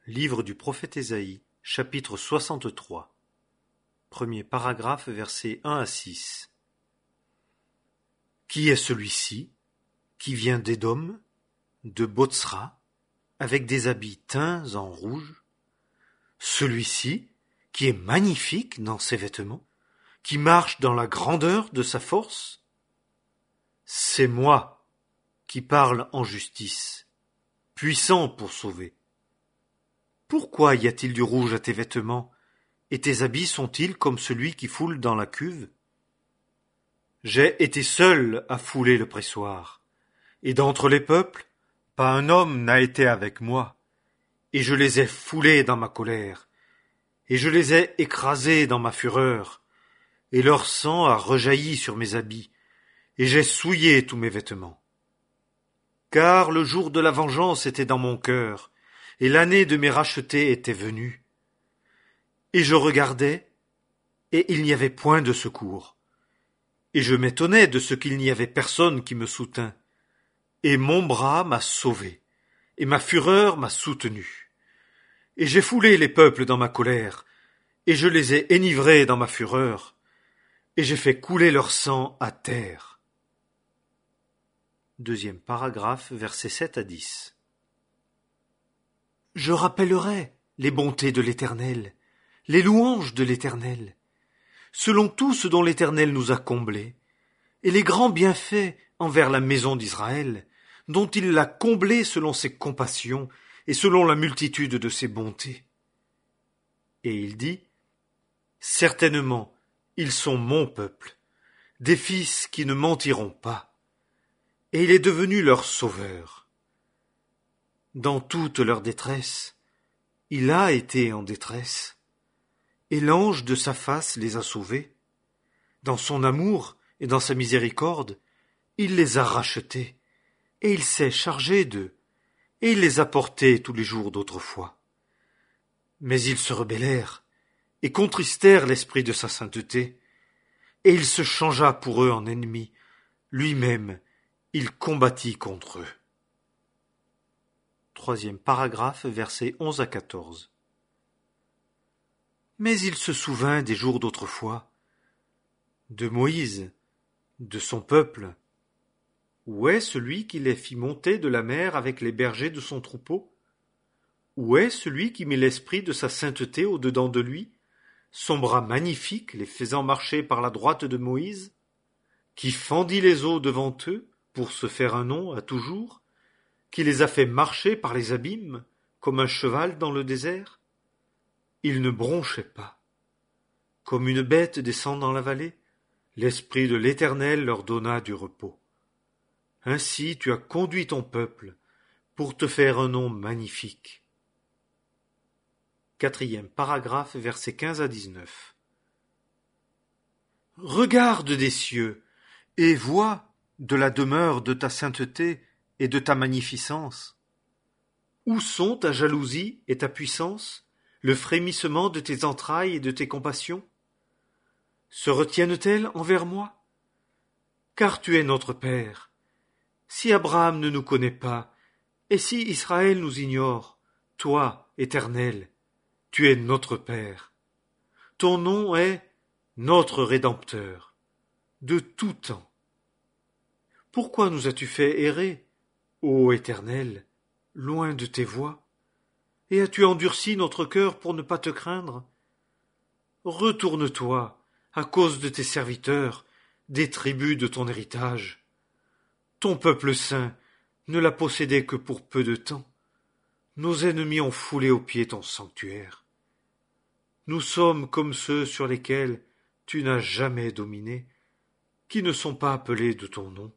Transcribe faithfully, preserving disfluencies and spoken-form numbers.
Livre du prophète Ésaïe, chapitre soixante-trois. Premier paragraphe, versets un à six. Qui est celui-ci, qui vient d'Édom, de Botsra, avec des habits teints en rouge? Celui-ci, qui est magnifique dans ses vêtements, qui marche dans la grandeur de sa force? C'est moi qui parle en justice, puissant pour sauver. Pourquoi y a-t-il du rouge à tes vêtements, et tes habits sont-ils comme celui qui foule dans la cuve? J'ai été seul à fouler le pressoir, et d'entre les peuples, pas un homme n'a été avec moi, et je les ai foulés dans ma colère, et je les ai écrasés dans ma fureur, et leur sang a rejailli sur mes habits, et j'ai souillé tous mes vêtements. Car le jour de la vengeance était dans mon cœur, et l'année de mes rachetés était venue. Et je regardais, et il n'y avait point de secours. Et je m'étonnais de ce qu'il n'y avait personne qui me soutint. Et mon bras m'a sauvé, et ma fureur m'a soutenu. Et j'ai foulé les peuples dans ma colère, et je les ai enivrés dans ma fureur, et j'ai fait couler leur sang à terre. Deuxième paragraphe, versets sept à dix. Je rappellerai les bontés de l'Éternel, les louanges de l'Éternel, selon tout ce dont l'Éternel nous a comblés, et les grands bienfaits envers la maison d'Israël, dont il l'a comblé selon ses compassions et selon la multitude de ses bontés. Et il dit, certainement, ils sont mon peuple, des fils qui ne mentiront pas, et il est devenu leur sauveur. Dans toute leur détresse, il a été en détresse, et l'ange de sa face les a sauvés. Dans son amour et dans sa miséricorde, il les a rachetés, et il s'est chargé d'eux, et il les a portés tous les jours d'autrefois. Mais ils se rebellèrent, et contristèrent l'esprit de sa sainteté, et il se changea pour eux en ennemis, lui-même, il combattit contre eux. Troisième paragraphe, versets onze à quatorze. Mais il se souvint des jours d'autrefois, de Moïse, de son peuple. Où est celui qui les fit monter de la mer avec les bergers de son troupeau? Où est celui qui mit l'esprit de sa sainteté au-dedans de lui, son bras magnifique les faisant marcher par la droite de Moïse, qui fendit les eaux devant eux pour se faire un nom à toujours, qui les a fait marcher par les abîmes, comme un cheval dans le désert? Ils ne bronchaient pas. Comme une bête descend dans la vallée, l'Esprit de l'Éternel leur donna du repos. Ainsi tu as conduit ton peuple, pour te faire un nom magnifique. Quatrième paragraphe, versets quinze à dix-neuf. Regarde des cieux, et vois de la demeure de ta sainteté et de ta magnificence. Où sont ta jalousie et ta puissance, le frémissement de tes entrailles et de tes compassions? Se retiennent-elles envers moi? Car tu es notre Père. Si Abraham ne nous connaît pas, et si Israël nous ignore, toi, Éternel, tu es notre Père. Ton nom est notre Rédempteur, de tout temps. Pourquoi nous as-tu fait errer, ô Éternel, loin de tes voies, et as-tu endurci notre cœur pour ne pas te craindre? Retourne-toi, à cause de tes serviteurs, des tribus de ton héritage. Ton peuple saint ne l'a possédé que pour peu de temps. Nos ennemis ont foulé aux pieds ton sanctuaire. Nous sommes comme ceux sur lesquels tu n'as jamais dominé, qui ne sont pas appelés de ton nom.